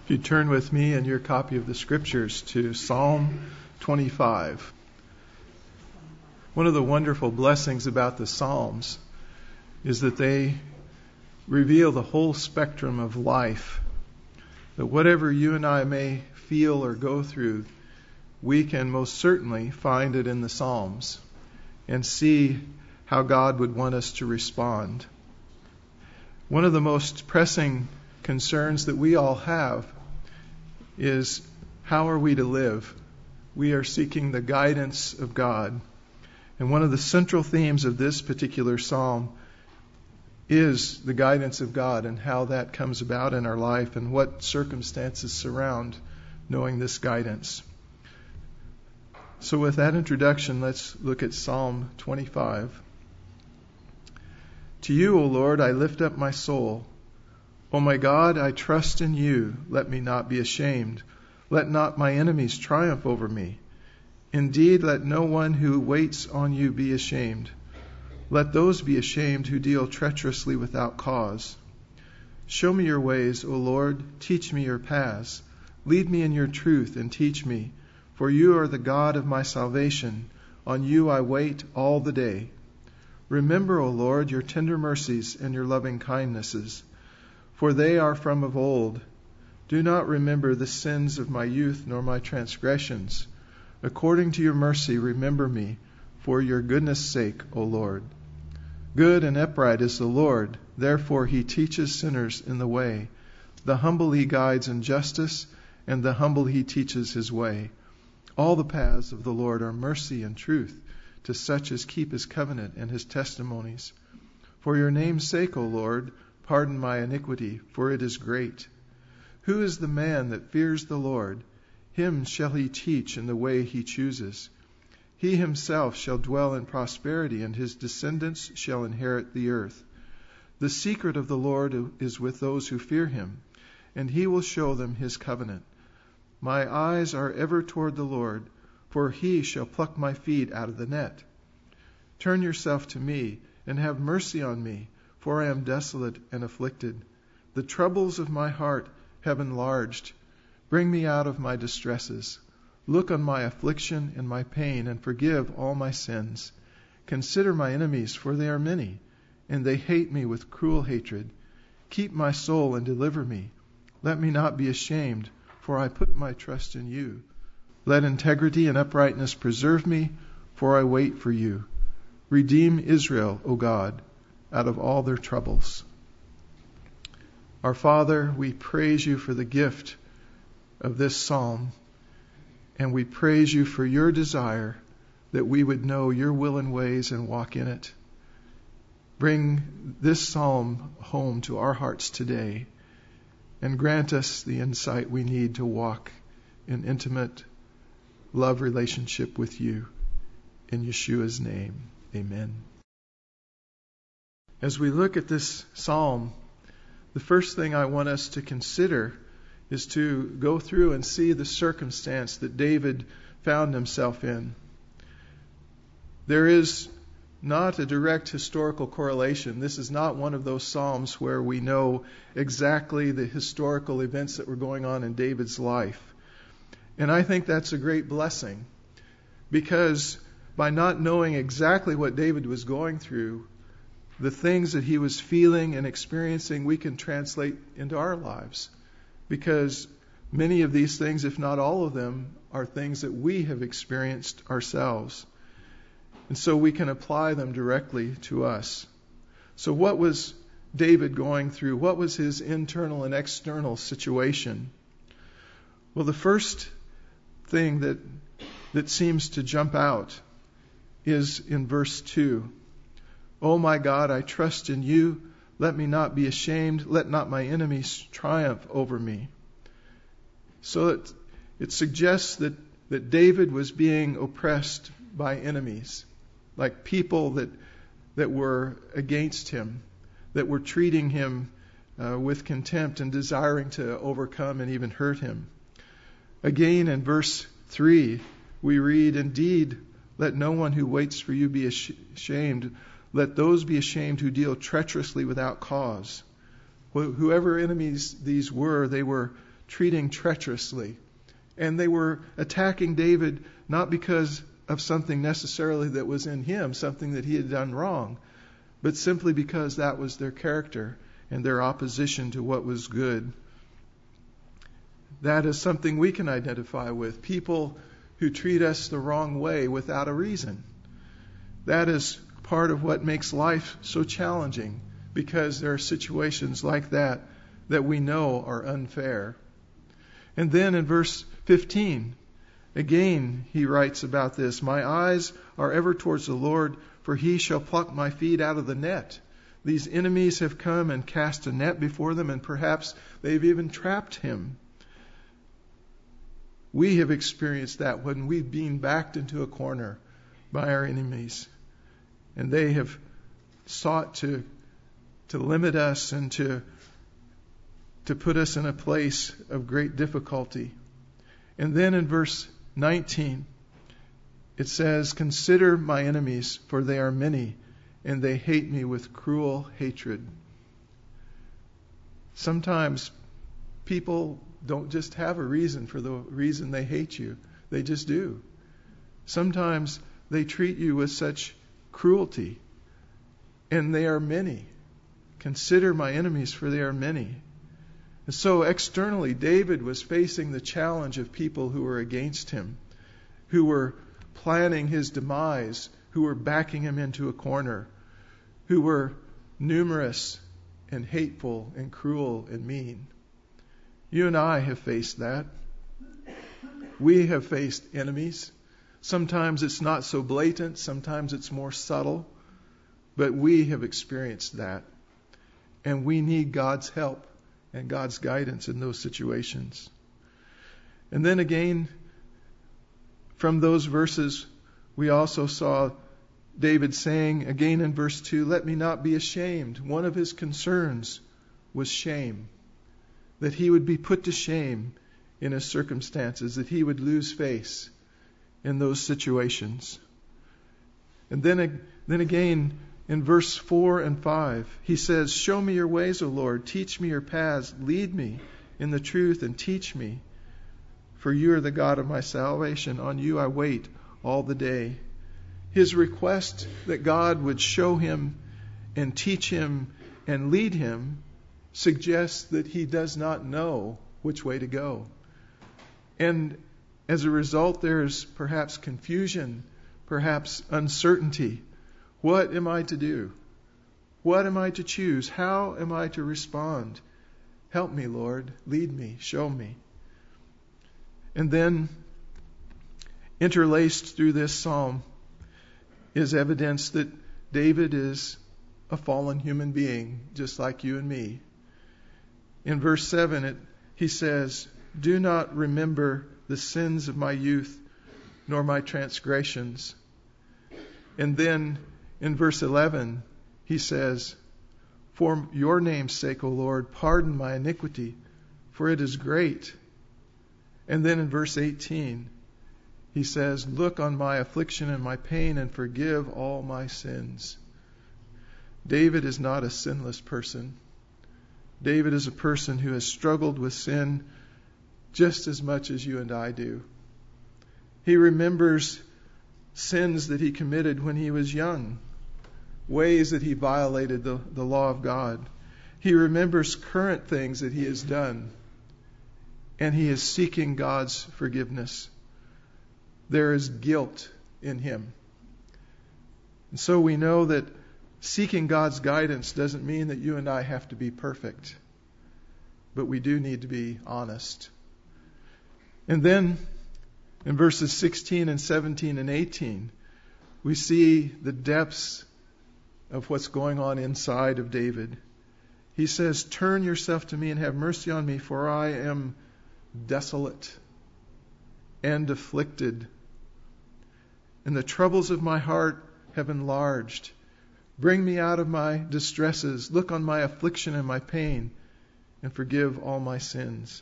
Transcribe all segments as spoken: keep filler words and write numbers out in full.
If you turn with me in your copy of the Scriptures to Psalm twenty-five. One of the wonderful blessings about the Psalms is that they reveal the whole spectrum of life. That whatever you and I may feel or go through, we can most certainly find it in the Psalms and see how God would want us to respond. One of the most pressing concerns that we all have is, how are we to live? We are seeking the guidance of God. And one of the central themes of this particular psalm is the guidance of God and how that comes about in our life and what circumstances surround knowing this guidance. So with that introduction, let's look at Psalm twenty-five. To you, O Lord, I lift up my soul. O my God, I trust in you. Let me not be ashamed. Let not my enemies triumph over me. Indeed, let no one who waits on you be ashamed. Let those be ashamed who deal treacherously without cause. Show me your ways, O Lord. Teach me your paths. Lead me in your truth and teach me. For you are the God of my salvation. On you I wait all the day. Remember, O Lord, your tender mercies and your loving kindnesses, for they are from of old. Do not remember the sins of my youth, nor my transgressions. According to your mercy, remember me, for your goodness' sake, O Lord. Good and upright is the Lord, therefore he teaches sinners in the way. The humble he guides in justice, and the humble he teaches his way. All the paths of the Lord are mercy and truth, to such as keep his covenant and his testimonies. For your name's sake, O Lord, pardon my iniquity, for it is great. Who is the man that fears the Lord? Him shall he teach in the way he chooses. He himself shall dwell in prosperity, and his descendants shall inherit the earth. The secret of the Lord is with those who fear him, and he will show them his covenant. My eyes are ever toward the Lord, for he shall pluck my feet out of the net. Turn yourself to me, and have mercy on me, for I am desolate and afflicted. The troubles of my heart have enlarged. Bring me out of my distresses. Look on my affliction and my pain, and forgive all my sins. Consider my enemies, for they are many, and they hate me with cruel hatred. Keep my soul and deliver me. Let me not be ashamed, for I put my trust in you. Let integrity and uprightness preserve me, for I wait for you. Redeem Israel, O God, out of all their troubles. Our Father, we praise you for the gift of this psalm, and we praise you for your desire that we would know your will and ways and walk in it. Bring this psalm home to our hearts today, and grant us the insight we need to walk in intimate love relationship with you. In Yeshua's name, amen. As we look at this psalm, the first thing I want us to consider is to go through and see the circumstance that David found himself in. There is not a direct historical correlation. This is not one of those psalms where we know exactly the historical events that were going on in David's life. And I think that's a great blessing, because by not knowing exactly what David was going through, the things that he was feeling and experiencing, we can translate into our lives. Because many of these things, if not all of them, are things that we have experienced ourselves. And so we can apply them directly to us. So what was David going through? What was his internal and external situation? Well, the first thing that that seems to jump out is in verse two. O my God, I trust in you. Let me not be ashamed. Let not my enemies triumph over me. So it, it suggests that, that David was being oppressed by enemies, like people that that were against him, that were treating him uh, with contempt and desiring to overcome and even hurt him. Again, in verse three, we read, Indeed, let no one who waits for you be ashamed. Let those be ashamed who deal treacherously without cause. Whoever enemies these were, they were treating treacherously. And they were attacking David not because of something necessarily that was in him, something that he had done wrong, but simply because that was their character and their opposition to what was good. That is something we can identify with. People who treat us the wrong way without a reason. That is part of what makes life so challenging, because there are situations like that that we know are unfair. And then in verse fifteen, again he writes about this. My eyes are ever towards the Lord, for he shall pluck my feet out of the net. These enemies have come and cast a net before them, and perhaps they've even trapped him. We have experienced that when we've been backed into a corner by our enemies. And they have sought to to limit us and to to put us in a place of great difficulty. And then in verse nineteen, it says, consider my enemies, for they are many, and they hate me with cruel hatred. Sometimes people don't just have a reason for the reason they hate you. They just do. Sometimes they treat you with such cruelty, and they are many. Consider my enemies, for they are many. And so externally, David was facing the challenge of people who were against him, who were planning his demise, who were backing him into a corner, who were numerous and hateful and cruel and mean. You and I have faced that. We have faced enemies. Sometimes it's not so blatant, sometimes it's more subtle, but we have experienced that. And we need God's help and God's guidance in those situations. And then again, from those verses, we also saw David saying, again in verse two, let me not be ashamed. One of his concerns was shame, that he would be put to shame in his circumstances, that he would lose face in those situations. And then, then again, in verse four and five, he says, show me your ways, O Lord. Teach me your paths. Lead me in the truth and teach me. For you are the God of my salvation. On you I wait all the day. His request that God would show him and teach him and lead him suggests that he does not know which way to go. And as a result, there's perhaps confusion, perhaps uncertainty. What am I to do? What am I to choose? How am I to respond? Help me, Lord. Lead me. Show me. And then, interlaced through this psalm is evidence that David is a fallen human being, just like you and me. In verse seven, it, he says, do not remember the sins of my youth, nor my transgressions. And then in verse eleven, he says, for your name's sake, O Lord, pardon my iniquity, for it is great. And then in verse eighteen, he says, look on my affliction and my pain and forgive all my sins. David is not a sinless person. David is a person who has struggled with sin just as much as you and I do. He remembers sins that he committed when he was young, ways that he violated the, the law of God. He remembers current things that he has done, and he is seeking God's forgiveness. There is guilt in him. And so we know that seeking God's guidance doesn't mean that you and I have to be perfect, but we do need to be honest. And then in verses sixteen and seventeen and eighteen, we see the depths of what's going on inside of David. He says, turn yourself to me and have mercy on me, for I am desolate and afflicted, and the troubles of my heart have enlarged. Bring me out of my distresses. Look on my affliction and my pain, and forgive all my sins.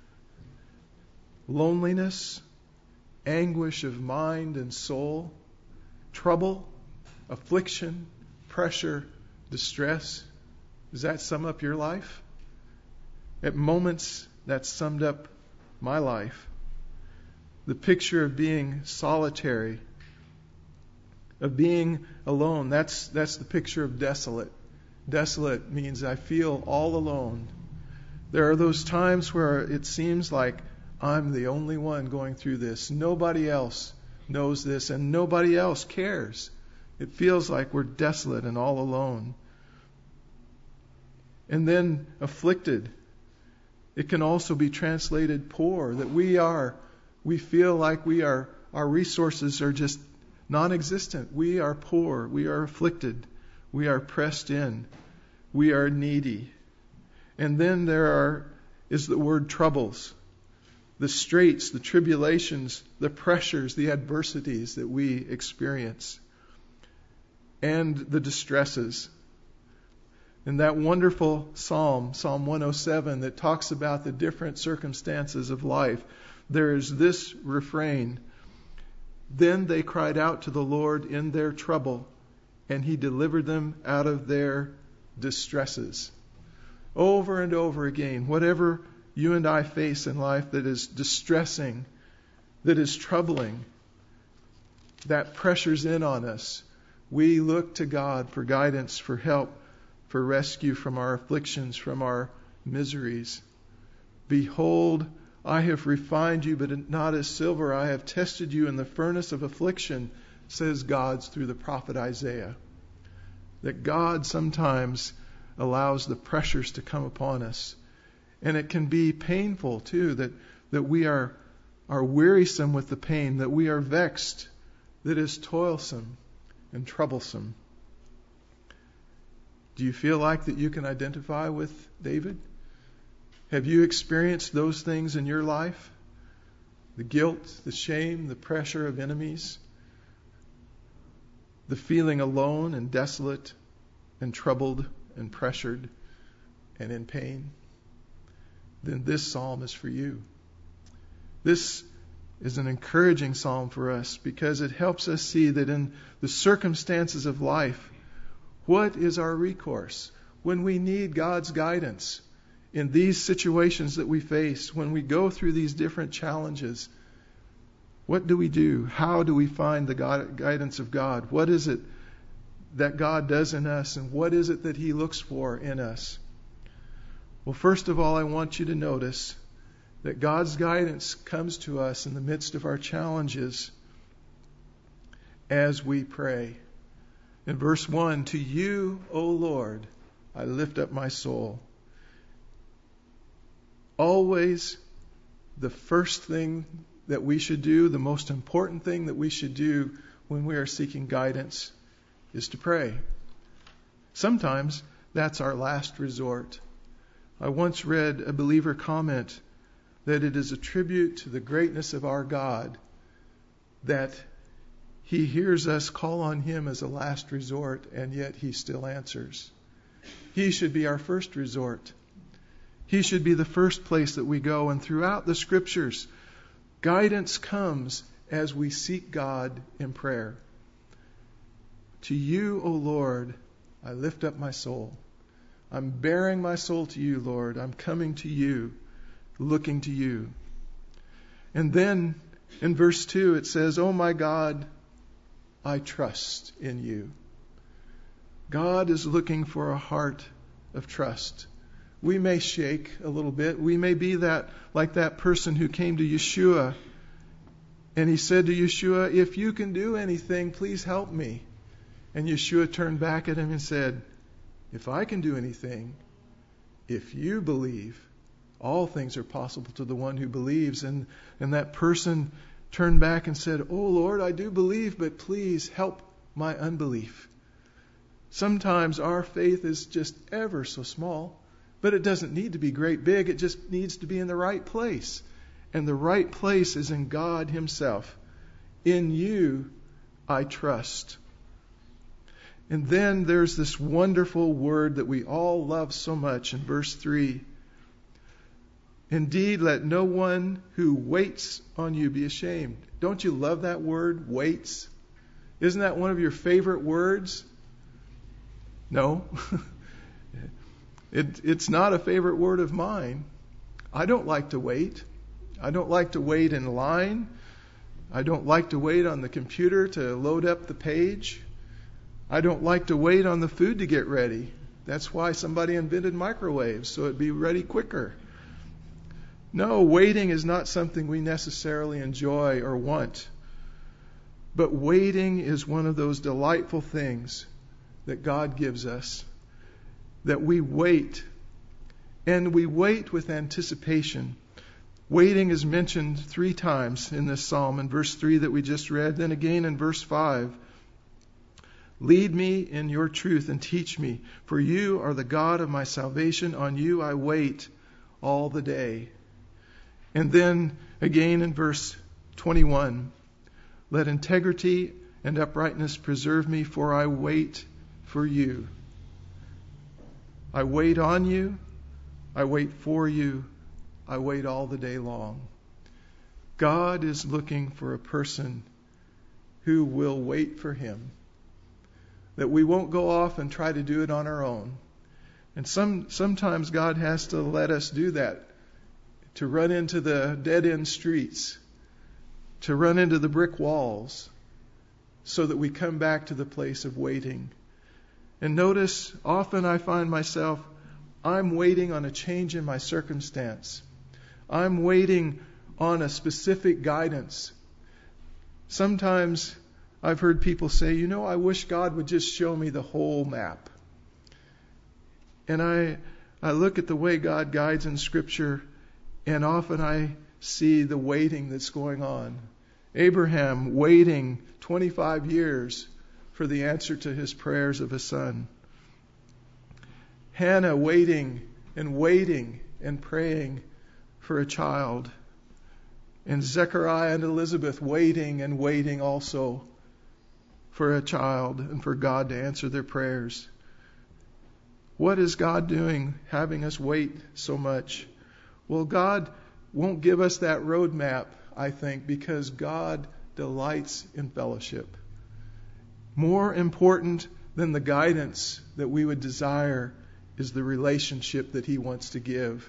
Loneliness, anguish of mind and soul, trouble, affliction, pressure, distress. Does that sum up your life? At moments that summed up my life. The picture of being solitary, of being alone, that's that's the picture of desolate. Desolate means I feel all alone. There are those times where it seems like I'm the only one going through this. Nobody else knows this, and nobody else cares. It feels like we're desolate and all alone. And then afflicted. It can also be translated poor, that we are, we feel like we are, our resources are just non-existent. We are poor. We are afflicted. We are pressed in. We are needy. And then there are, is the word troubles. The straits, the tribulations, the pressures, the adversities that we experience. And the distresses. In that wonderful psalm, Psalm one oh seven, that talks about the different circumstances of life, there is this refrain: Then they cried out to the Lord in their trouble, and He delivered them out of their distresses. Over and over again, whatever you and I face in life that is distressing, that is troubling, that pressures in on us, we look to God for guidance, for help, for rescue from our afflictions, from our miseries. Behold, I have refined you, but not as silver. I have tested you in the furnace of affliction, says God through the prophet Isaiah. That God sometimes allows the pressures to come upon us. And it can be painful too, that, that we are, are wearisome with the pain, that we are vexed, that is toilsome and troublesome. Do you feel like that you can identify with David? Have you experienced those things in your life? The guilt, the shame, the pressure of enemies, the feeling alone and desolate and troubled and pressured and in pain? Then this psalm is for you. This is an encouraging psalm for us because it helps us see that in the circumstances of life, what is our recourse when we need God's guidance in these situations that we face, when we go through these different challenges? What do we do? How do we find the God, guidance of God? What is it that God does in us, and what is it that He looks for in us? Well, first of all, I want you to notice that God's guidance comes to us in the midst of our challenges as we pray. In verse one, to you, O Lord, I lift up my soul. Always the first thing that we should do, the most important thing that we should do when we are seeking guidance is to pray. Sometimes that's our last resort. I once read a believer comment that it is a tribute to the greatness of our God that He hears us call on Him as a last resort, and yet He still answers. He should be our first resort. He should be the first place that we go. And throughout the Scriptures, guidance comes as we seek God in prayer. To you, O Lord, I lift up my soul. I'm bearing my soul to you, Lord. I'm coming to you, looking to you. And then in verse two it says, Oh my God, I trust in you. God is looking for a heart of trust. We may shake a little bit. We may be that like that person who came to Yeshua and he said to Yeshua, if you can do anything, please help me. And Yeshua turned back at him and said, if I can do anything, if you believe, all things are possible to the one who believes. And, and that person turned back and said, oh Lord, I do believe, but please help my unbelief. Sometimes our faith is just ever so small, but it doesn't need to be great big. It just needs to be in the right place. And the right place is in God Himself. In you, I trust. And then there's this wonderful word that we all love so much in verse three. Indeed, let no one who waits on you be ashamed. Don't you love that word, waits? Isn't that one of your favorite words? No. it, it's not a favorite word of mine. I don't like to wait. I don't like to wait in line. I don't like to wait on the computer to load up the page. I don't like to wait on the food to get ready. That's why somebody invented microwaves, so it'd be ready quicker. No, waiting is not something we necessarily enjoy or want. But waiting is one of those delightful things that God gives us, that we wait, and we wait with anticipation. Waiting is mentioned three times in this psalm, in verse three that we just read, then again in verse five. Lead me in your truth and teach me, for you are the God of my salvation. On you I wait all the day. And then again in verse twenty-one, let integrity and uprightness preserve me, for I wait for you. I wait on you. I wait for you. I wait all the day long. God is looking for a person who will wait for him. That we won't go off and try to do it on our own. And some sometimes God has to let us do that. To run into the dead-end streets. To run into the brick walls. So that we come back to the place of waiting. And notice, often I find myself, I'm waiting on a change in my circumstance. I'm waiting on a specific guidance. Sometimes I've heard people say, you know, I wish God would just show me the whole map. And I I look at the way God guides in Scripture, and often I see the waiting that's going on. Abraham waiting twenty-five years for the answer to his prayers of a son. Hannah waiting and waiting and praying for a child. And Zechariah and Elizabeth waiting and waiting also for a child and for God to answer their prayers. What is God doing, having us wait so much? Well, God won't give us that roadmap, I think, because God delights in fellowship. More important than the guidance that we would desire is the relationship that He wants to give.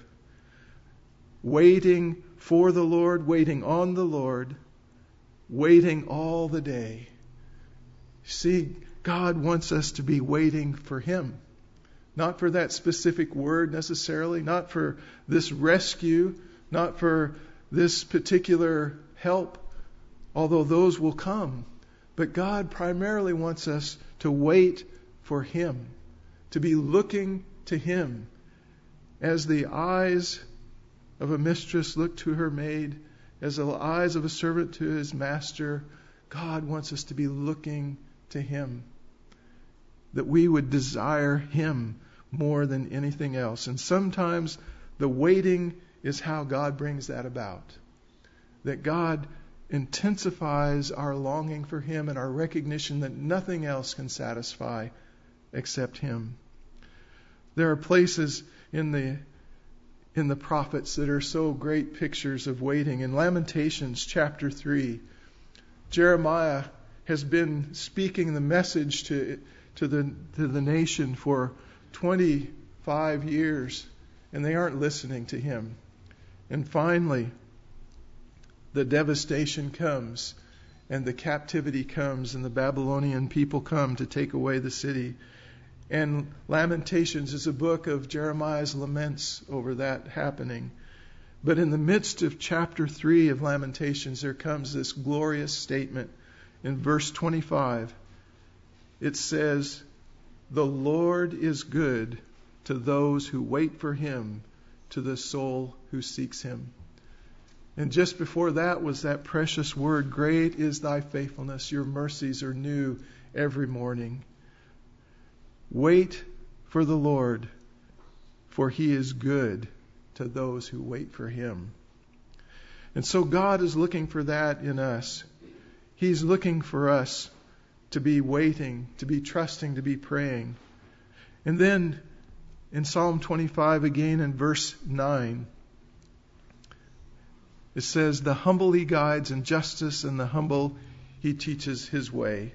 Waiting for the Lord, waiting on the Lord, waiting all the day. See, God wants us to be waiting for Him. Not for that specific word necessarily, not for this rescue, not for this particular help, although those will come. But God primarily wants us to wait for Him, to be looking to Him. As the eyes of a mistress look to her maid, as the eyes of a servant to his master, God wants us to be looking to Him. That we would desire Him more than anything else. And sometimes the waiting is how God brings that about. That God intensifies our longing for Him and our recognition that nothing else can satisfy except Him. There are places in the in the prophets that are so great pictures of waiting. In Lamentations chapter three, Jeremiah has been speaking the message to to the to the nation for twenty-five years, and they aren't listening to him. And finally, the devastation comes, and the captivity comes, and the Babylonian people come to take away the city. And Lamentations is a book of Jeremiah's laments over that happening. But in the midst of chapter three of Lamentations, there comes this glorious statement in verse twenty-five. It says, "The Lord is good to those who wait for Him, to the soul who seeks Him." And just before that was that precious word, "Great is thy faithfulness, your mercies are new every morning." Wait for the Lord, for He is good to those who wait for Him. And so God is looking for that in us. He's looking for us to be waiting, to be trusting, to be praying. And then in Psalm twenty-five, again in verse nine, it says, "The humble He guides in justice, and the humble He teaches His way."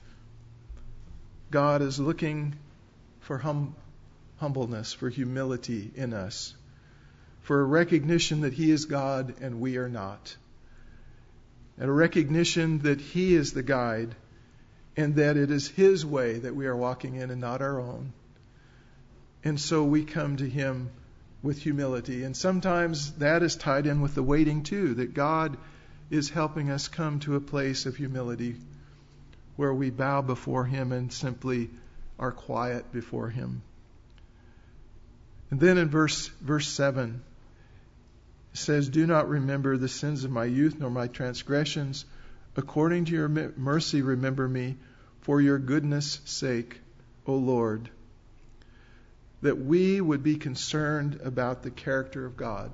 God is looking for hum- humbleness, for humility in us. for a recognition that He is God and we are not. And a recognition that He is the guide and that it is His way that we are walking in and not our own. And so we come to Him with humility. And sometimes that is tied in with the waiting too, that God is helping us come to a place of humility where we bow before Him and simply are quiet before Him. And then in verse verse seven, it says, "Do not remember the sins of my youth nor my transgressions. According to your mercy remember me, for your goodness' sake, O Lord." That we would be concerned about the character of God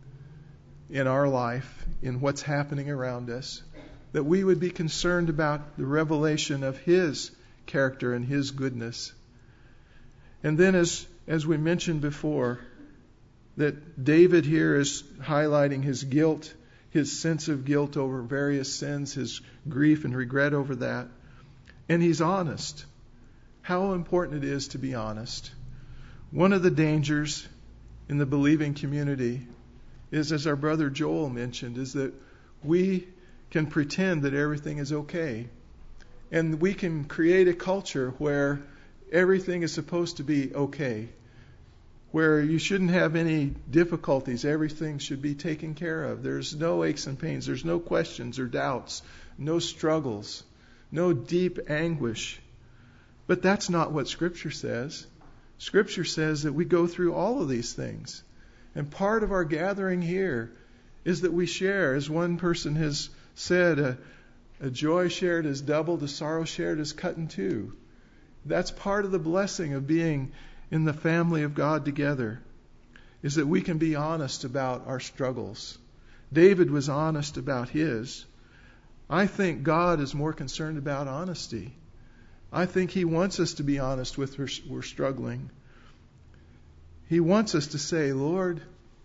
in our life, in what's happening around us. That we would be concerned about the revelation of His character and His goodness. And then as, as we mentioned before, that David here is highlighting his guilt, his sense of guilt over various sins, his grief and regret over that. And he's honest. How important it is to be honest. One of the dangers in the believing community is, as our brother Joel mentioned, is that we can pretend that everything is okay. And we can create a culture where everything is supposed to be okay, where you shouldn't have any difficulties. Everything should be taken care of. There's no aches and pains. There's no questions or doubts, no struggles, no deep anguish. But that's not what Scripture says. Scripture says that we go through all of these things. And part of our gathering here is that we share, as one person has said, a, a joy shared is doubled, a sorrow shared is cut in two. That's part of the blessing of being in the family of God together, is that we can be honest about our struggles. David was honest about his. I think God is more concerned about honesty. I think He wants us to be honest with we're, we're struggling. He wants us to say, Lord,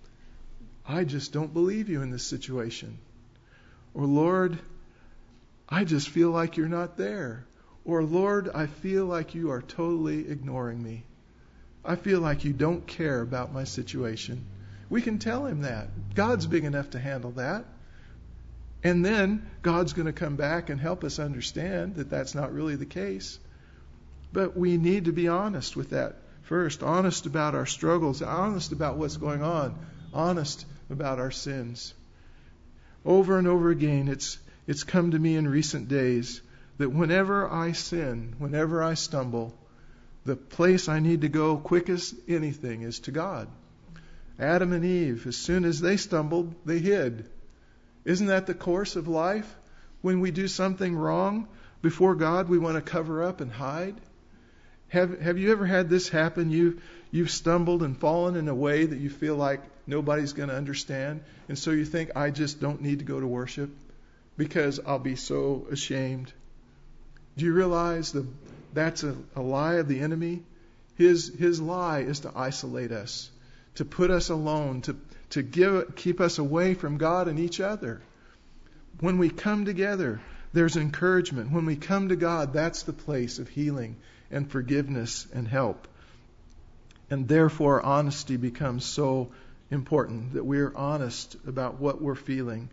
I just don't believe you in this situation. Or Lord, I just feel like you're not there. Or Lord, I feel like you are totally ignoring me. I feel like you don't care about my situation. We can tell Him that. God's big enough to handle that. And then God's going to come back and help us understand that that's not really the case. But we need to be honest with that first. Honest about our struggles. Honest about what's going on. Honest about our sins. Over and over again, it's it's come to me in recent days that whenever I sin, whenever I stumble, the place I need to go quick as anything is to God. Adam and Eve, as soon as they stumbled, they hid. Isn't that the course of life? When we do something wrong before God, we want to cover up and hide. Have Have you ever had this happen? You you've stumbled and fallen in a way that you feel like nobody's going to understand, and so you think, I just don't need to go to worship because I'll be so ashamed. Do you realize that that's a, a lie of the enemy? His his lie is to isolate us, to put us alone, to to give keep us away from God and each other. When we come together, there's encouragement. When we come to God, that's the place of healing and forgiveness and help. And therefore, honesty becomes so important, that we're honest about what we're feeling.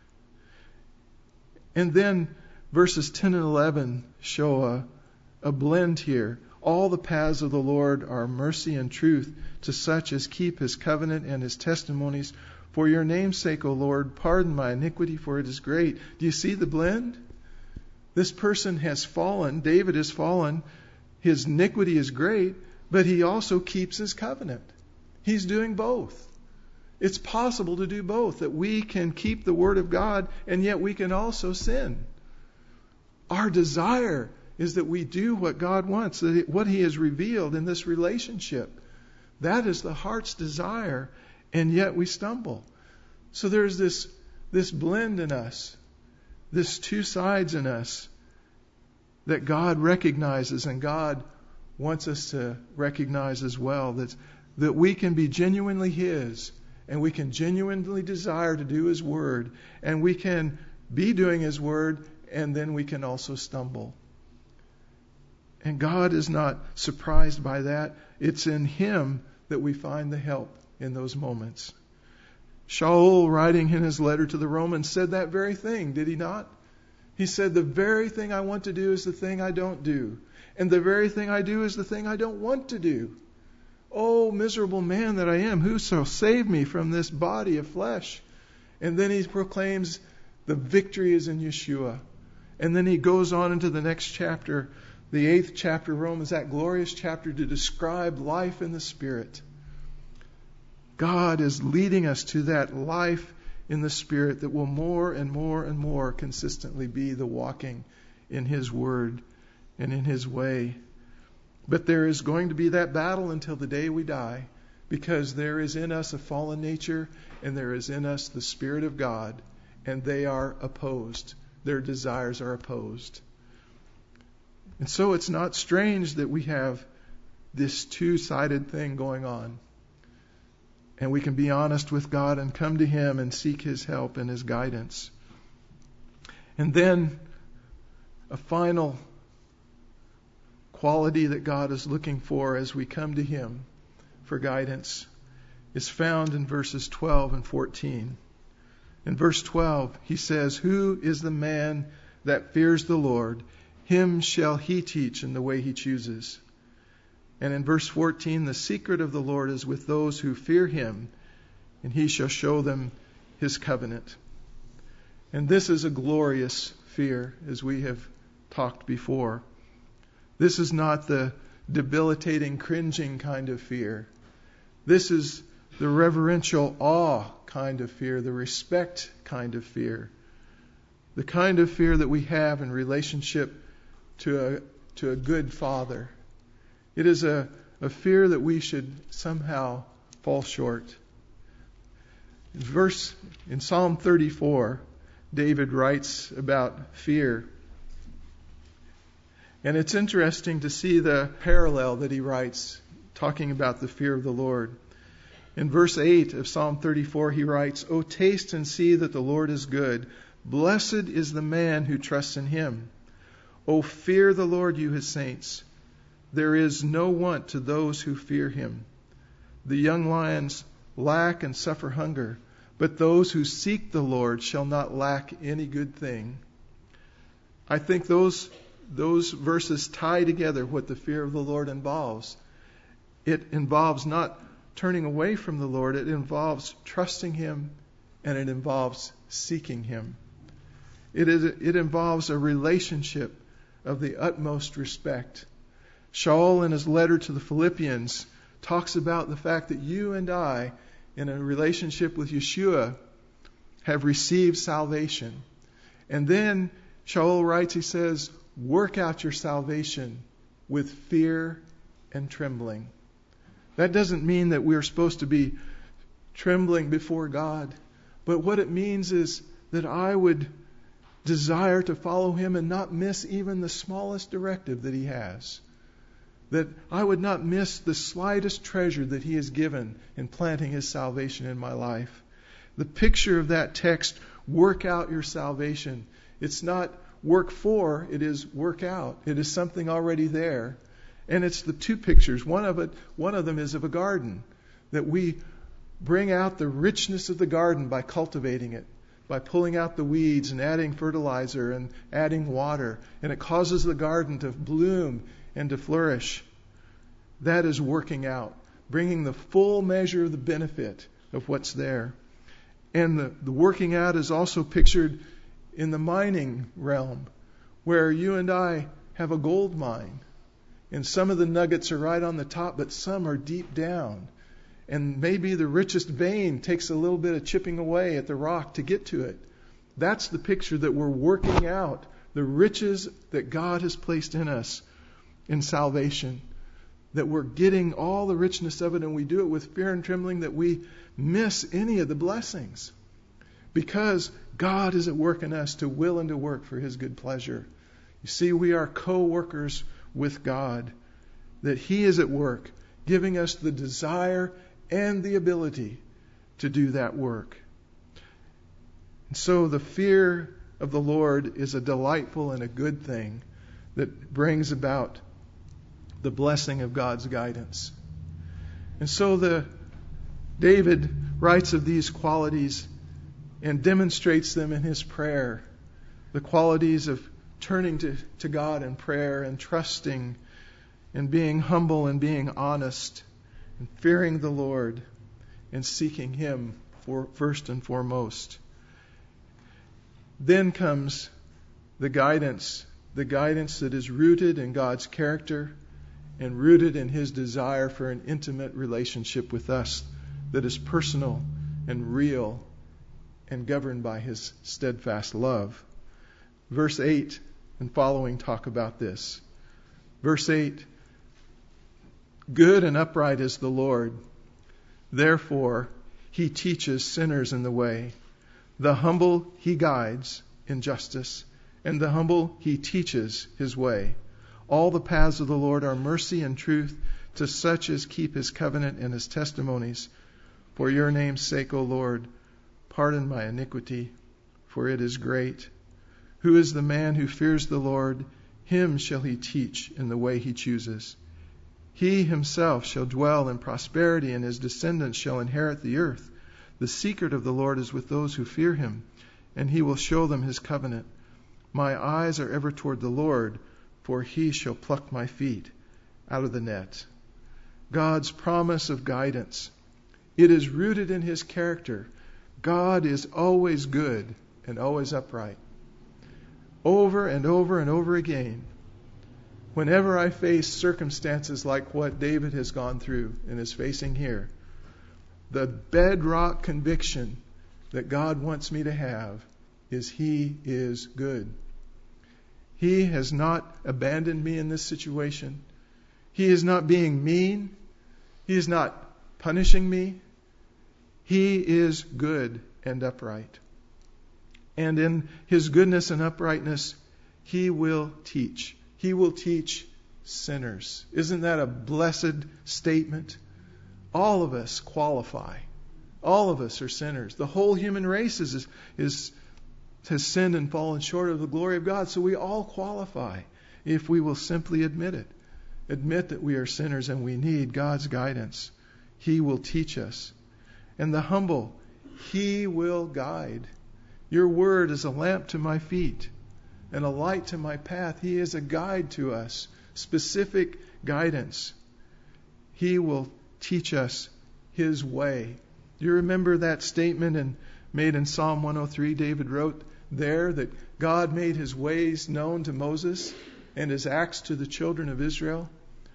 And then verses ten and eleven show a, a blend here. All the paths of the Lord are mercy and truth to such as keep His covenant and His testimonies. For your name's sake, O Lord, pardon my iniquity, for it is great. Do you see the blend? This person has fallen. David has fallen. His iniquity is great, but he also keeps his covenant. He's doing both. It's possible to do both, that we can keep the Word of God and yet we can also sin. Our desire is that we do what God wants, that it, what He has revealed in this relationship. That is the heart's desire, and yet we stumble. So there's this, this blend in us, this two sides in us that God recognizes and God wants us to recognize as well, that, that we can be genuinely His and we can genuinely desire to do His Word, and we can be doing His Word, and then we can also stumble. And God is not surprised by that. It's in Him that we find the help in those moments. Shaul, writing in his letter to the Romans, said that very thing, did he not? He said, the very thing I want to do is the thing I don't do. And the very thing I do is the thing I don't want to do. Oh, miserable man that I am, who shall save me from this body of flesh? And then he proclaims the victory is in Yeshua. And then he goes on into the next chapter, the eighth chapter of Romans, that glorious chapter to describe life in the Spirit. God is leading us to that life in the Spirit that will more and more and more consistently be the walking in His Word and in His way. But there is going to be that battle until the day we die, because there is in us a fallen nature and there is in us the Spirit of God, and they are opposed. Their desires are opposed. And so it's not strange that we have this two-sided thing going on. And we can be honest with God and come to Him and seek His help and His guidance. And then a final quality that God is looking for as we come to Him for guidance is found in verses twelve and fourteen. In verse twelve, He says, "Who is the man that fears the Lord? Him shall He teach in the way He chooses." And in verse fourteen, "The secret of the Lord is with those who fear Him, and He shall show them His covenant." And this is a glorious fear, as we have talked before. This is not the debilitating, cringing kind of fear. This is the reverential awe kind of fear, the respect kind of fear. The kind of fear that we have in relationship to a, to a good Father. It is a, a fear that we should somehow fall short. In verse in Psalm thirty-four, David writes about fear. And it's interesting to see the parallel that he writes, talking about the fear of the Lord. In verse eight of Psalm thirty-four, he writes, "O taste and see that the Lord is good. Blessed is the man who trusts in Him. O fear the Lord, you His saints. There is no want to those who fear Him. The young lions lack and suffer hunger, but those who seek the Lord shall not lack any good thing." I think those those verses tie together what the fear of the Lord involves. It involves not turning away from the Lord. It involves trusting Him, and it involves seeking Him. It is it involves a relationship of the utmost respect. Shaul, in his letter to the Philippians, talks about the fact that you and I, in a relationship with Yeshua, have received salvation. And then Shaul writes, he says, "Work out your salvation with fear and trembling." That doesn't mean that we're supposed to be trembling before God. But what it means is that I would desire to follow Him and not miss even the smallest directive that He has. That I would not miss the slightest treasure that He has given in planting His salvation in my life. The picture of that text, work out your salvation. It's not work for, it is work out. It is something already there. And it's the two pictures. One of it, one of them is of a garden. That we bring out the richness of the garden by cultivating it, by pulling out the weeds and adding fertilizer and adding water. And it causes the garden to bloom and to flourish. That is working out, bringing the full measure of the benefit of what's there. And the, the working out is also pictured in the mining realm, where you and I have a gold mine. And some of the nuggets are right on the top, but some are deep down. And maybe the richest vein takes a little bit of chipping away at the rock to get to it. That's the picture that we're working out, the riches that God has placed in us in salvation. That we're getting all the richness of it, and we do it with fear and trembling, that we miss any of the blessings. Because God is at work in us to will and to work for His good pleasure. You see, we are co-workers with God. That He is at work, giving us the desire and the ability to do that work. And so the fear of the Lord is a delightful and a good thing that brings about the blessing of God's guidance. And so the David writes of these qualities and demonstrates them in his prayer. The qualities of turning to, to God in prayer and trusting and being humble and being honest and fearing the Lord and seeking Him for first and foremost. Then comes the guidance, the guidance that is rooted in God's character and rooted in His desire for an intimate relationship with us that is personal and real and governed by His steadfast love. Verse eight and following talk about this. Verse eight, good and upright is the Lord. Therefore, He teaches sinners in the way. The humble He guides in justice, and the humble He teaches His way. All the paths of the Lord are mercy and truth to such as keep His covenant and His testimonies. For your name's sake, O Lord, pardon my iniquity, for it is great. Who is the man who fears the Lord? Him shall He teach in the way He chooses. He Himself shall dwell in prosperity, and His descendants shall inherit the earth. The secret of the Lord is with those who fear Him, and He will show them His covenant. My eyes are ever toward the Lord, for He shall pluck my feet out of the net. God's promise of guidance. It is rooted in His character. God is always good and always upright. Over and over and over again, whenever I face circumstances like what David has gone through and is facing here, the bedrock conviction that God wants me to have is He is good. He has not abandoned me in this situation. He is not being mean. He is not punishing me. He is good and upright. And in His goodness and uprightness, He will teach. He will teach sinners. Isn't that a blessed statement? All of us qualify. All of us are sinners. The whole human race is, is, has sinned and fallen short of the glory of God. So we all qualify if we will simply admit it. Admit that we are sinners and we need God's guidance. He will teach us. And the humble, He will guide. Your word is a lamp to my feet and a light to my path. He is a guide to us, specific guidance. He will teach us His way. Do you remember that statement in, made in Psalm one oh three? David wrote there that God made His ways known to Moses and His acts to the children of Israel.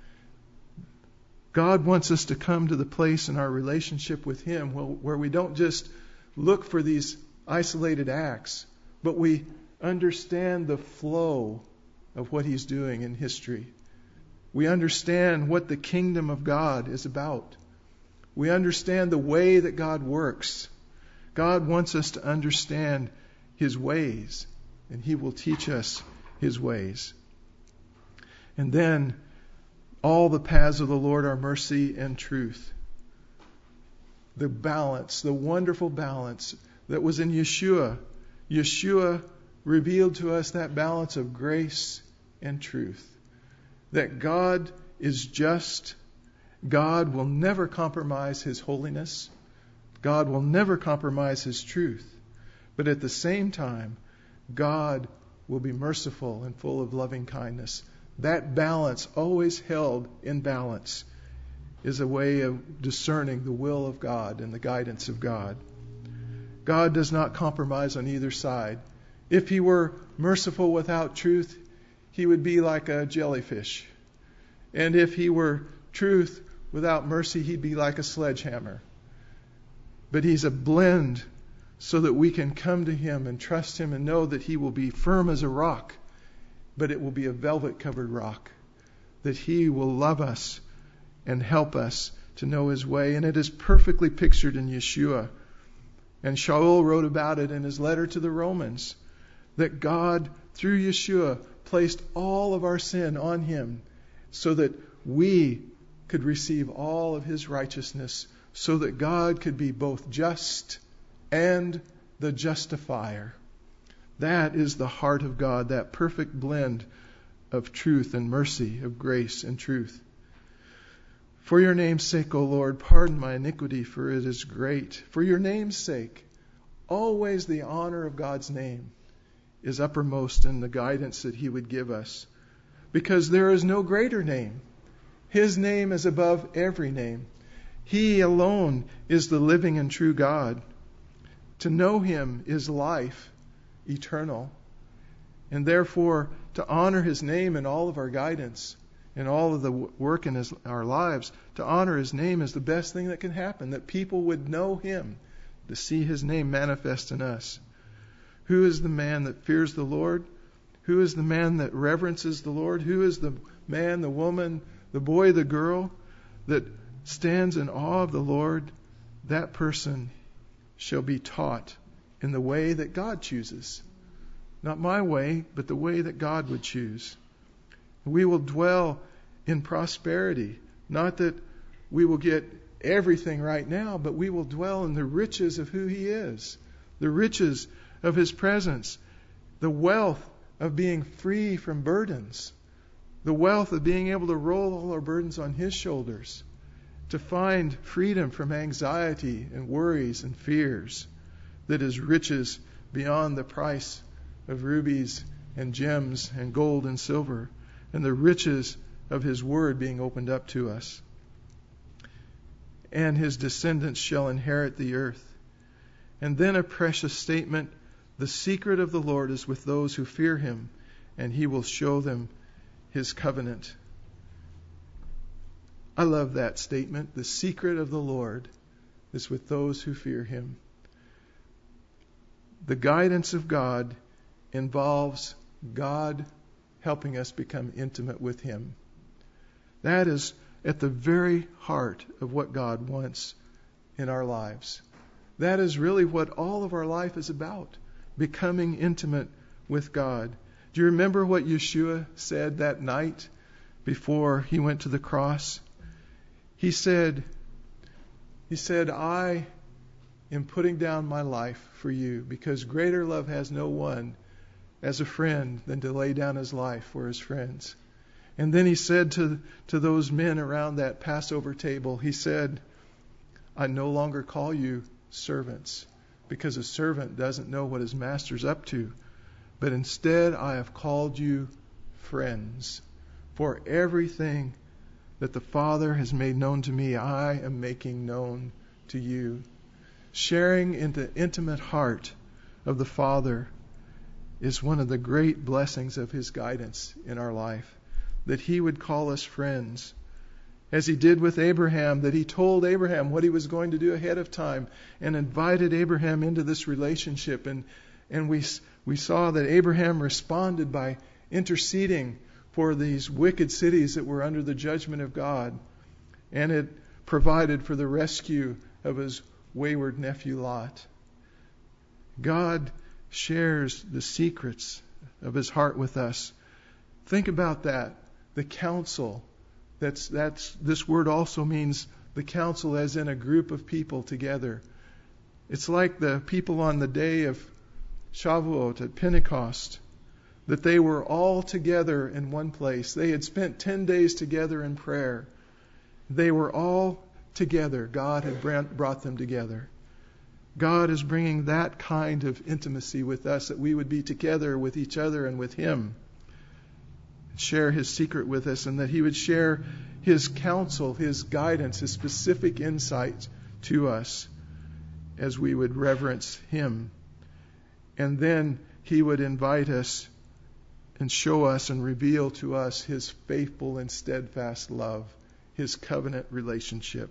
God wants us to come to the place in our relationship with Him where we don't just look for these isolated acts, but we understand the flow of what He's doing in history. We understand what the kingdom of God is about. We understand the way that God works. God wants us to understand His ways, and He will teach us His ways. And then, all the paths of the Lord are mercy and truth. The balance, the wonderful balance that was in Yeshua. Yeshua revealed to us that balance of grace and truth. That God is just. God will never compromise His holiness. God will never compromise His truth. But at the same time, God will be merciful and full of loving kindness. That balance, always held in balance, is a way of discerning the will of God and the guidance of God. God does not compromise on either side. If He were merciful without truth, He would be like a jellyfish. And if He were truth without mercy, He'd be like a sledgehammer. But He's a blend so that we can come to Him and trust Him and know that He will be firm as a rock, but it will be a velvet-covered rock. That He will love us and help us to know His way. And it is perfectly pictured in Yeshua. And Shaul wrote about it in his letter to the Romans, that God, through Yeshua, placed all of our sin on Him so that we could receive all of His righteousness, so that God could be both just and the justifier. That is the heart of God, that perfect blend of truth and mercy, of grace and truth. For your name's sake, O Lord, pardon my iniquity, for it is great. For your name's sake, always the honor of God's name is uppermost in the guidance that he would give us. Because there is no greater name. His name is above every name. He alone is the living and true God. To know him is life eternal. And therefore, to honor his name in all of our guidance, in all of the work in his, our lives, to honor his name is the best thing that can happen, that people would know him, to see his name manifest in us. Who is the man that fears the Lord? Who is the man that reverences the Lord? Who is the man, the woman, the boy, the girl that stands in awe of the Lord? That person shall be taught in the way that God chooses. Not my way, but the way that God would choose. We will dwell in prosperity. Not that we will get everything right now, but we will dwell in the riches of who he is. The riches of his presence. The wealth of being free from burdens. The wealth of being able to roll all our burdens on his shoulders. To find freedom from anxiety and worries and fears. That is riches beyond the price of rubies and gems and gold and silver. And the riches of his word being opened up to us. And his descendants shall inherit the earth. And then a precious statement. The secret of the Lord is with those who fear him, and he will show them his covenant. I love that statement. The secret of the Lord is with those who fear him. The guidance of God involves God helping us become intimate with him. That is at the very heart of what God wants in our lives. That is really what all of our life is about. Becoming intimate with God. Do you remember what Yeshua said that night before he went to the cross? He said, he said, I am putting down my life for you, because greater love has no one as a friend than to lay down his life for his friends. And then he said to, to those men around that Passover table, he said, I no longer call you servants, because a servant doesn't know what his master's up to. But instead I have called you friends. For everything that the Father has made known to me, I am making known to you. Sharing in the intimate heart of the Father is one of the great blessings of his guidance in our life. That he would call us friends. As he did with Abraham, that he told Abraham what he was going to do ahead of time and invited Abraham into this relationship. And, and we, we saw that Abraham responded by interceding for these wicked cities that were under the judgment of God. And it provided for the rescue of his wayward nephew Lot. God shares the secrets of his heart with us. Think about that. The counsel. That's that's this word also means the council, as in a group of people together. It's like the people on the day of Shavuot at Pentecost, that they were all together in one place. They had spent ten days together in prayer. They were all together. God had brought them together. God is bringing that kind of intimacy with us, that we would be together with each other and with him. Share his secret with us, and that he would share his counsel, his guidance, his specific insight to us as we would reverence him. And then he would invite us and show us and reveal to us his faithful and steadfast love, his covenant relationship.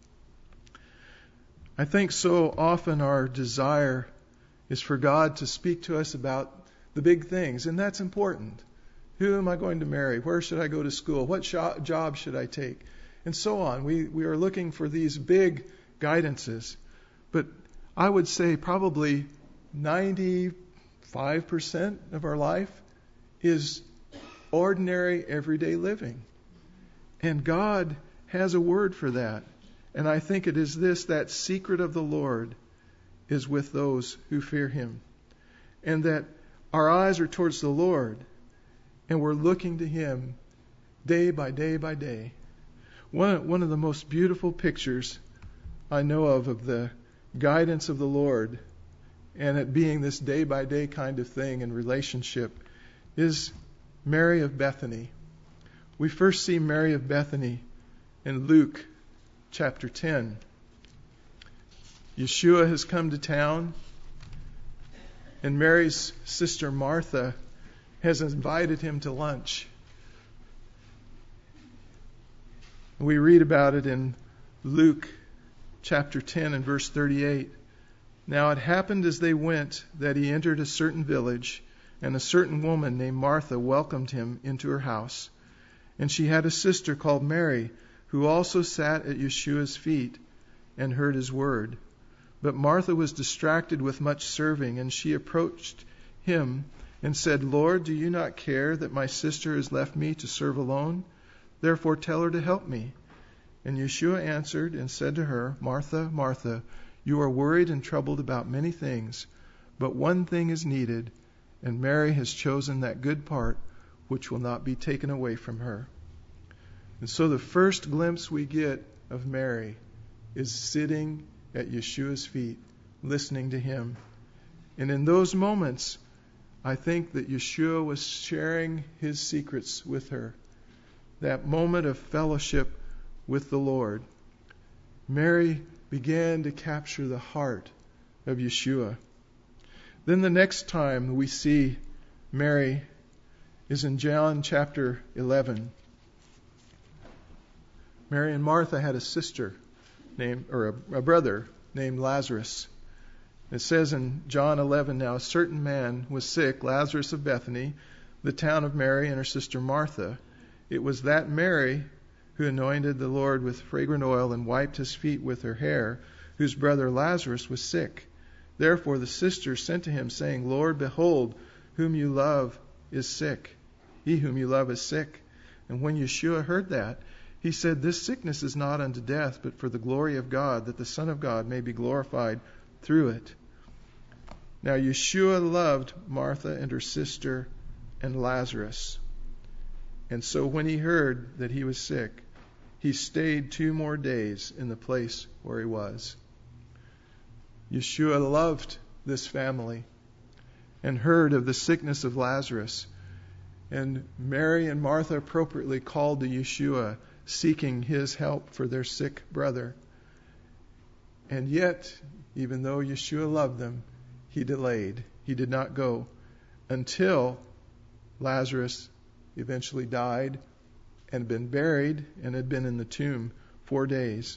I think so often our desire is for God to speak to us about the big things, and that's important. Who am I going to marry? Where should I go to school? What sh- job should I take? And so on. We we are looking for these big guidances. But I would say probably ninety-five percent of our life is ordinary, everyday living. And God has a word for that. And I think it is this, that secret of the Lord is with those who fear him. And that our eyes are towards the Lord. And we're looking to him day by day by day. One, one of the most beautiful pictures I know of of the guidance of the Lord and it being this day-by-day kind of thing in relationship is Mary of Bethany. We first see Mary of Bethany in Luke chapter ten. Yeshua has come to town, and Mary's sister Martha has invited him to lunch. We read about it in Luke chapter ten and verse thirty-eight. Now it happened as they went that he entered a certain village, and a certain woman named Martha welcomed him into her house. And she had a sister called Mary, who also sat at Yeshua's feet and heard his word. But Martha was distracted with much serving, and she approached him and said, Lord, do you not care that my sister has left me to serve alone? Therefore tell her to help me. And Yeshua answered and said to her, Martha, Martha, you are worried and troubled about many things, but one thing is needed, and Mary has chosen that good part which will not be taken away from her. And so the first glimpse we get of Mary is sitting at Yeshua's feet, listening to him. And in those moments, I think that Yeshua was sharing his secrets with her. That moment of fellowship with the Lord. Mary began to capture the heart of Yeshua. Then the next time we see Mary is in John chapter eleven. Mary and Martha had a sister named, or a, a brother named Lazarus. It says in John eleven, now a certain man was sick, Lazarus of Bethany, the town of Mary and her sister Martha. It was that Mary who anointed the Lord with fragrant oil and wiped his feet with her hair, whose brother Lazarus was sick. Therefore the sisters sent to him, saying, Lord, behold, whom you love is sick. He whom you love is sick. And when Yeshua heard that, he said, this sickness is not unto death, but for the glory of God, that the Son of God may be glorified through it. Now Yeshua loved Martha and her sister and Lazarus. And so when he heard that he was sick, he stayed two more days in the place where he was. Yeshua loved this family and heard of the sickness of Lazarus. And Mary and Martha appropriately called to Yeshua, seeking his help for their sick brother. And yet, even though Yeshua loved them, he delayed. He did not go until Lazarus eventually died and been buried and had been in the tomb four days.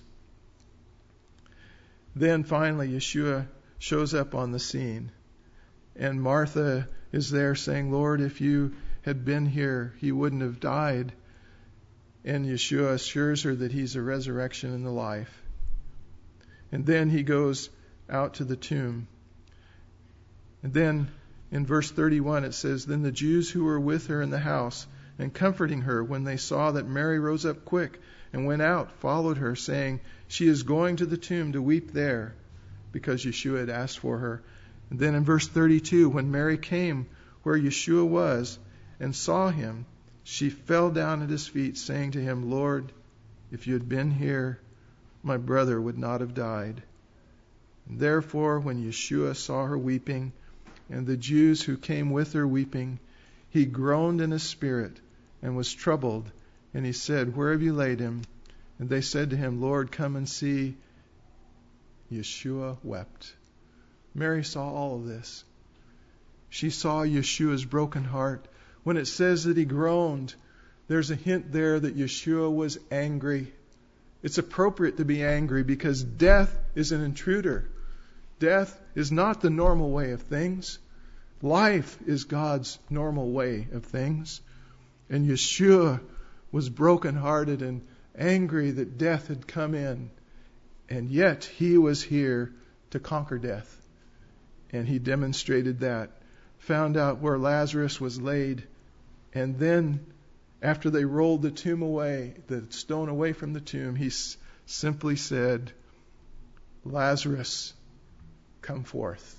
Then finally Yeshua shows up on the scene, and Martha is there saying, Lord, if you had been here, he wouldn't have died. And Yeshua assures her that he's a resurrection and the life. And then he goes out to the tomb. And then in verse thirty-one it says, Then the Jews who were with her in the house and comforting her, when they saw that Mary rose up quick and went out, followed her, saying, She is going to the tomb to weep there, because Yeshua had asked for her. And then in verse thirty-two, when Mary came where Yeshua was and saw him, she fell down at his feet, saying to him, Lord, if you had been here, my brother would not have died. And therefore, when Yeshua saw her weeping, and the Jews who came with her weeping, he groaned in his spirit and was troubled. And he said, Where have you laid him? And they said to him, Lord, come and see. Yeshua wept. Mary saw all of this. She saw Yeshua's broken heart. When it says that he groaned, there's a hint there that Yeshua was angry. It's appropriate to be angry because death is an intruder. Death is not the normal way of things. Life is God's normal way of things. And Yeshua was brokenhearted and angry that death had come in. And yet he was here to conquer death. And he demonstrated that. Found out where Lazarus was laid. And then, after they rolled the tomb away, the stone away from the tomb, he s- simply said, Lazarus, come forth.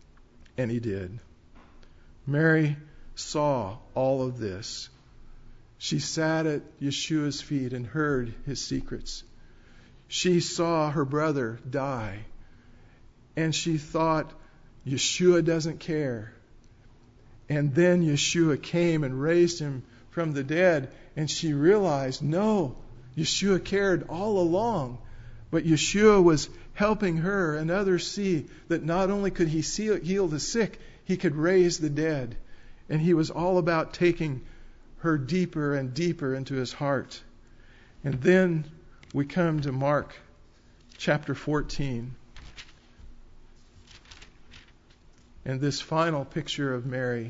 And he did. Mary saw all of this. She sat at Yeshua's feet and heard his secrets. She saw her brother die, and she thought, Yeshua doesn't care. And then Yeshua came and raised him from the dead, and she realized, no, Yeshua cared all along. But Yeshua was helping her and others see that not only could he heal the sick, he could raise the dead. And he was all about taking her deeper and deeper into his heart. And then we come to Mark chapter fourteen. And this final picture of Mary.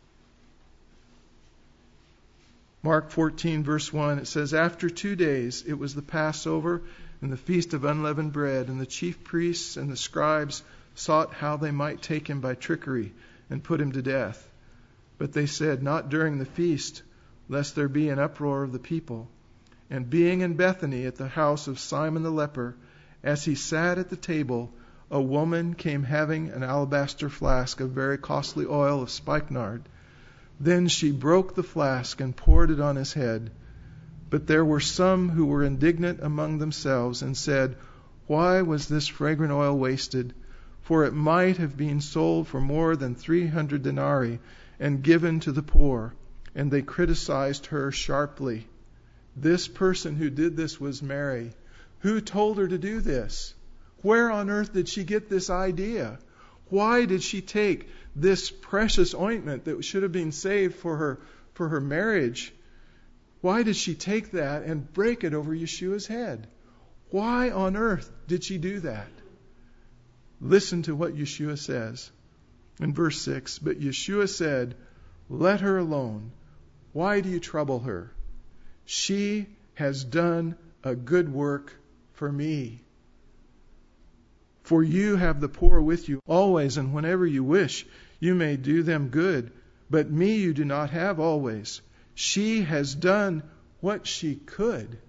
Mark fourteen, verse one, it says, After two days it was the Passover and the feast of unleavened bread, and the chief priests and the scribes sought how they might take him by trickery and put him to death. But they said, Not during the feast, lest there be an uproar of the people. And being in Bethany at the house of Simon the leper, as he sat at the table, a woman came having an alabaster flask of very costly oil of spikenard. Then she broke the flask and poured it on his head. But there were some who were indignant among themselves and said, Why was this fragrant oil wasted? For it might have been sold for more than three hundred denarii and given to the poor. And they criticized her sharply. This person who did this was Mary. Who told her to do this? Where on earth did she get this idea? Why did she take this precious ointment that should have been saved for her for her marriage? Why did she take that and break it over Yeshua's head? Why on earth did she do that? Listen to what Yeshua says in verse six. But Yeshua said, Let her alone. Why do you trouble her? She has done a good work for me. For you have the poor with you always, and whenever you wish, you may do them good. But me you do not have always. She has done what she could.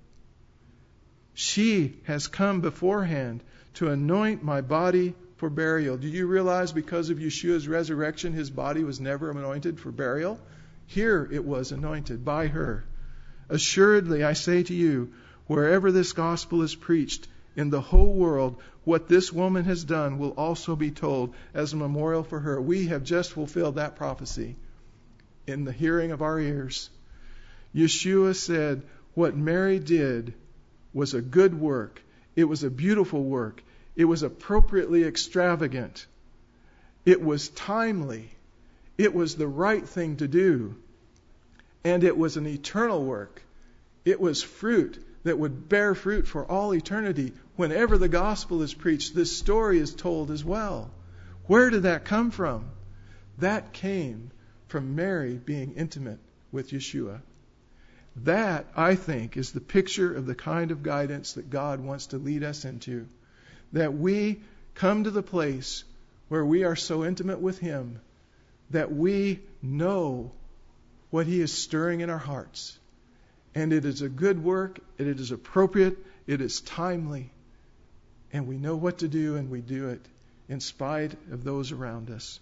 She has come beforehand to anoint my body for burial. Do you realize because of Yeshua's resurrection, his body was never anointed for burial? Here it was anointed by her. Assuredly, I say to you, wherever this gospel is preached in the whole world, what this woman has done will also be told as a memorial for her. We have just fulfilled that prophecy in the hearing of our ears. Yeshua said what Mary did was a good work. It was a beautiful work. It was appropriately extravagant. It was timely. It was the right thing to do. And it was an eternal work. It was fruit that would bear fruit for all eternity. Whenever the gospel is preached, this story is told as well. Where did that come from? That came from Mary being intimate with Yeshua. That, I think, is the picture of the kind of guidance that God wants to lead us into. That we come to the place where we are so intimate with Him that we know what He is stirring in our hearts. And it is a good work, it is appropriate, it is timely. And we know what to do, and we do it in spite of those around us.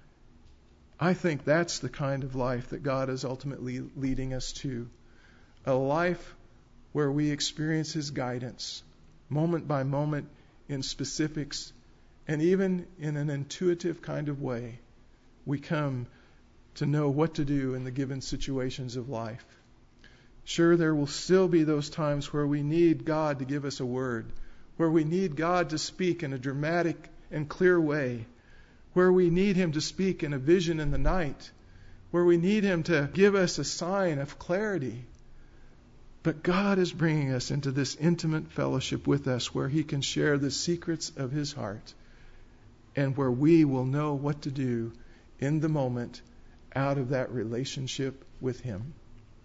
I think that's the kind of life that God is ultimately leading us to. A life where we experience His guidance, moment by moment, in specifics, and even in an intuitive kind of way. We come to know what to do in the given situations of life. Sure, there will still be those times where we need God to give us a word, where we need God to speak in a dramatic and clear way, where we need Him to speak in a vision in the night, where we need Him to give us a sign of clarity. But God is bringing us into this intimate fellowship with us where He can share the secrets of His heart and where we will know what to do in the moment out of that relationship with Him.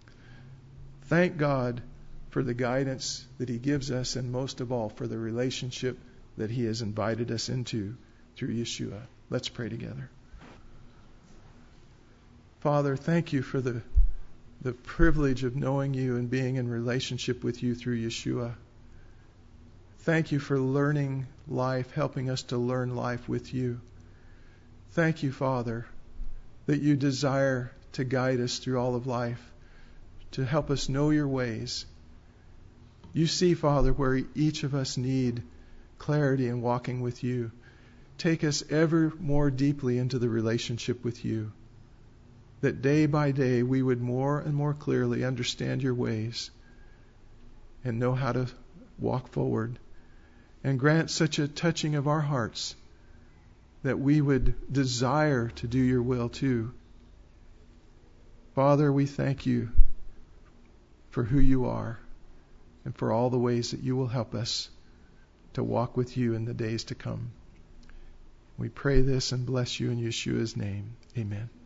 Thank God for the guidance that He gives us, and most of all for the relationship that He has invited us into through Yeshua. Let's pray together. Father, thank You for the the privilege of knowing You and being in relationship with You through Yeshua. Thank You for learning life, helping us to learn life with You. Thank You, Father, that You desire to guide us through all of life, to help us know your ways. You see, Father, where each of us need clarity in walking with you. Take us ever more deeply into the relationship with you, that day by day we would more and more clearly understand your ways and know how to walk forward. And grant such a touching of our hearts that we would desire to do your will too. Father, we thank you for who you are and for all the ways that you will help us to walk with you in the days to come. We pray this and bless you in Yeshua's name. Amen.